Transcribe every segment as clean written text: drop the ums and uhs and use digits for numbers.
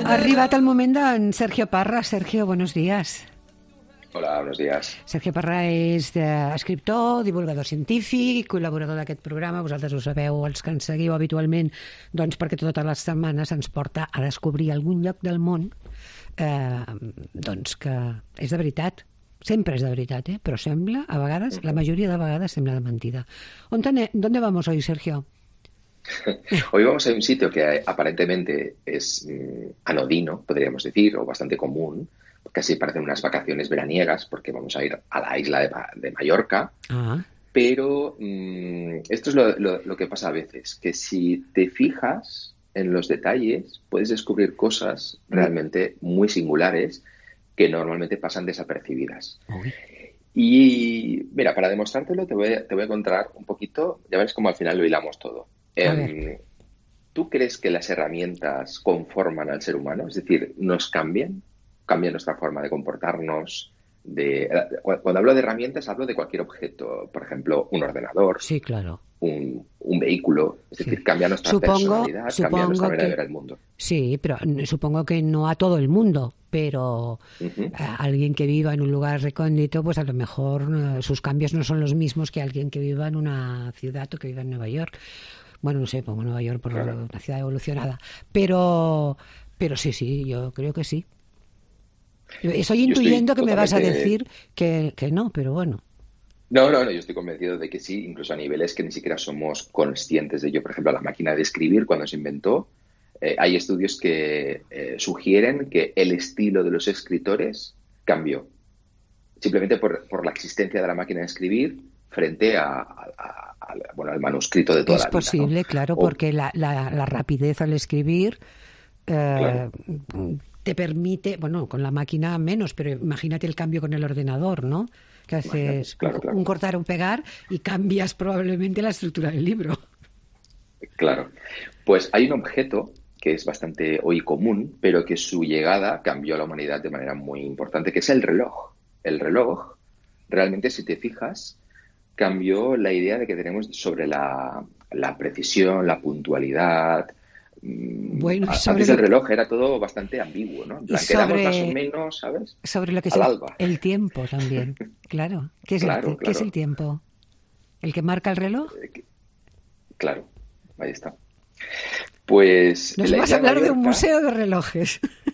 Ha arribat el moment d'en Sergio Parra. Sergio, buenos días. Hola, buenos días. Sergio Parra és escriptor, divulgador científic, col·laborador d'aquest programa. Vosaltres ho sabeu, els que ens seguiu habitualment, doncs perquè totes les setmanes ens porta a descobrir algun lloc del món doncs que és de veritat. Sempre es de veritat, però sembla, a vegades, la majoria de vegades sembla de mentida. ¿Dónde vamos hoy, Sergio? Hoy vamos a un sitio que aparentemente es anodino, podríamos decir, o bastante común. Casi parecen unas vacaciones veraniegas porque vamos a ir a la isla de Mallorca. Pero esto es lo que pasa a veces, que si te fijas en los detalles puedes descubrir cosas realmente muy singulares que normalmente pasan desapercibidas. Y mira, para demostrártelo te voy a contar un poquito, ya verás cómo al final lo hilamos todo. ¿Tú crees que las herramientas conforman al ser humano? Es decir, ¿nos cambian nuestra forma de comportarnos? Cuando hablo de herramientas hablo de cualquier objeto, por ejemplo, un ordenador, sí, claro, un vehículo, es decir, cambia nuestra personalidad, cambia nuestra manera de ver el mundo. Sí, pero supongo que no a todo el mundo, pero a alguien que viva en un lugar recóndito, pues a lo mejor sus cambios no son los mismos que alguien que viva en una ciudad o que viva en Nueva York. Bueno, no sé, pongo Nueva York por una ciudad evolucionada, pero sí, yo creo que sí. Estoy intuyendo que me vas a decir que no, pero bueno. No, yo estoy convencido de que sí, incluso a niveles que ni siquiera somos conscientes de ello. Por ejemplo, la máquina de escribir, cuando se inventó, hay estudios que sugieren que el estilo de los escritores cambió. Simplemente por la existencia de la máquina de escribir frente al manuscrito de toda la vida. Es posible, ¿no? Claro, porque la rapidez al escribir claro, te permite, bueno, con la máquina menos, pero imagínate el cambio con el ordenador, ¿no? Que haces claro. un cortar, un pegar y cambias probablemente la estructura del libro. Claro. Pues hay un objeto que es bastante hoy común, pero que su llegada cambió a la humanidad de manera muy importante, que es el reloj. El reloj, realmente, si te fijas, cambió la idea de que tenemos sobre la precisión, la puntualidad. Bueno, antes del reloj era todo bastante ambiguo, ¿no? Quedamos más o menos, ¿sabes? Sobre lo que es el tiempo también, claro. ¿Qué es el tiempo? ¿El que marca el reloj? Claro, ahí está. Pues nos vas a hablar de un museo de relojes.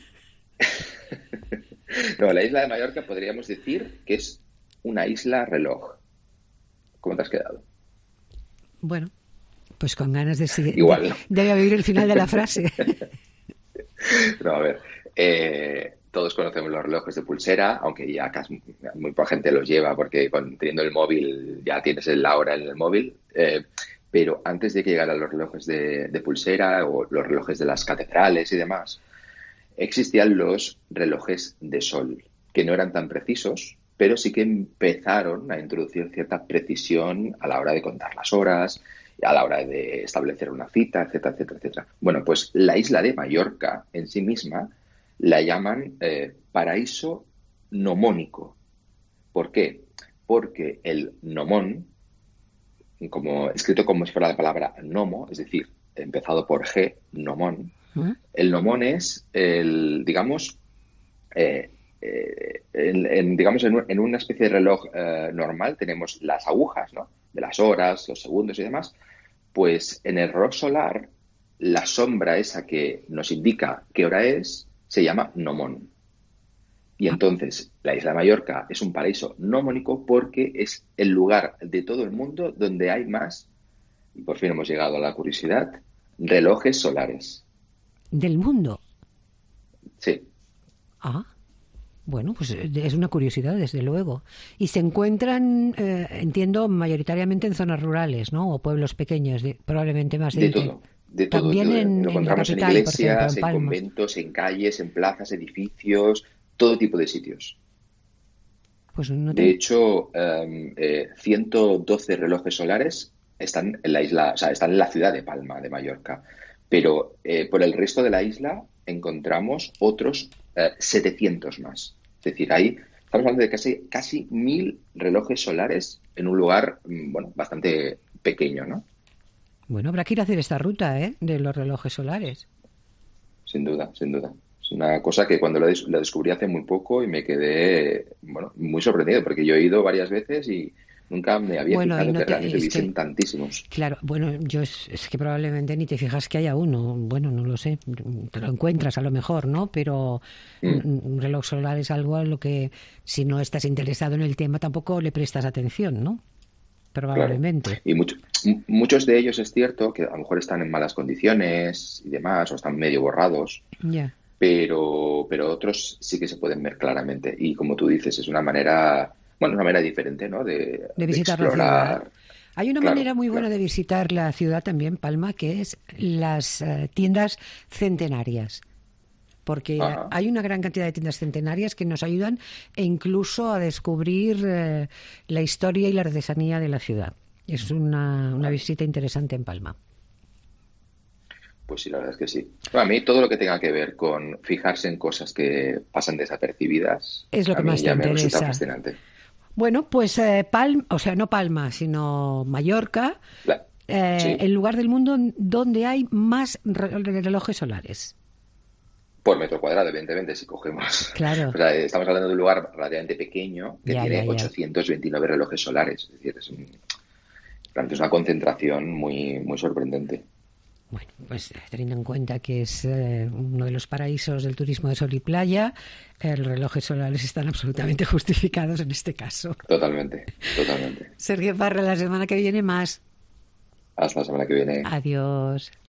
No, la isla de Mallorca podríamos decir que es una isla reloj. ¿Cómo te has quedado? Bueno, pues con ganas de seguir. Igual, ¿no? Debe oír el final de la frase. No, a ver, todos conocemos los relojes de pulsera, aunque ya casi muy poca gente los lleva porque teniendo el móvil ya tienes la hora en el móvil. Pero antes de que llegaran los relojes de pulsera o los relojes de las catedrales y demás, existían los relojes de sol, que no eran tan precisos, pero sí que empezaron a introducir cierta precisión a la hora de contar las horas, a la hora de establecer una cita, etcétera, etcétera, etcétera. Bueno, pues la isla de Mallorca en sí misma la llaman paraíso nomónico. ¿Por qué? Porque el nomón, escrito como si fuera la palabra gnomo, es decir, empezado por G, nomón, el nomón es digamos, en una especie de reloj normal tenemos las agujas, ¿no? De las horas, los segundos y demás. Pues en el reloj solar, la sombra esa que nos indica qué hora es, se llama gnomón. Y entonces la isla de Mallorca es un paraíso gnomónico porque es el lugar de todo el mundo donde hay más, y por fin hemos llegado a la curiosidad, relojes solares. ¿Del mundo? Sí. Bueno, pues es una curiosidad, desde luego. Y se encuentran, entiendo, mayoritariamente en zonas rurales, ¿no? O pueblos pequeños, probablemente más de todo. También lo encontramos en la capital, en iglesias, por ejemplo, en conventos, en calles, en plazas, edificios, todo tipo de sitios. Pues De hecho, 112 relojes solares están en la isla, o sea, están en la ciudad de Palma de Mallorca. Pero por el resto de la isla encontramos otros 700 más. Es decir, estamos hablando de casi 1000 relojes solares en un lugar, bastante pequeño, ¿no? Bueno, habrá que ir a hacer esta ruta, de los relojes solares. Sin duda. Es una cosa que cuando la descubrí hace muy poco y me quedé, bueno, muy sorprendido, porque yo he ido varias veces y nunca me había Bueno, y fijado no que te, realmente es hubiesen que, tantísimos. claro, bueno, es que probablemente ni te fijas que haya uno. Bueno, no lo sé, te lo encuentras a lo mejor, ¿no? Pero Mm, un reloj solar es algo a lo que, si no estás interesado en el tema, tampoco le prestas atención, ¿no? claro. Probablemente. Y muchos de ellos es cierto que a lo mejor están en malas condiciones y demás, o están medio borrados, Ya. pero otros sí que se pueden ver claramente. Y como tú dices, es una manera, bueno, una manera diferente, ¿no? De De visitar la ciudad. explorar. Hay una Claro, manera muy buena claro. de visitar la ciudad también, Palma, que es las tiendas centenarias. Porque Ajá. hay una gran cantidad de tiendas centenarias que nos ayudan e incluso a descubrir la historia y la artesanía de la ciudad. Es una Vale. visita interesante en Palma. Pues sí, la verdad es que sí. Bueno, a mí todo lo que tenga que ver con fijarse en cosas que pasan desapercibidas, Es lo a que mí más te ya me resulta interesa. fascinante. Bueno, pues Palma, o sea, no Palma, sino Mallorca, Sí, el lugar del mundo donde hay más relojes solares. por metro cuadrado, evidentemente, si cogemos. O Claro, sea, estamos hablando de un lugar relativamente pequeño que ya, ya, tiene ya. 829 relojes solares. Es decir, realmente es una concentración muy, muy sorprendente. Bueno, pues teniendo en cuenta que es uno de los paraísos del turismo de sol y playa, los relojes solares están absolutamente justificados en este caso. Totalmente, totalmente. Sergio Parra, la semana que viene más. Hasta la semana que viene. Adiós.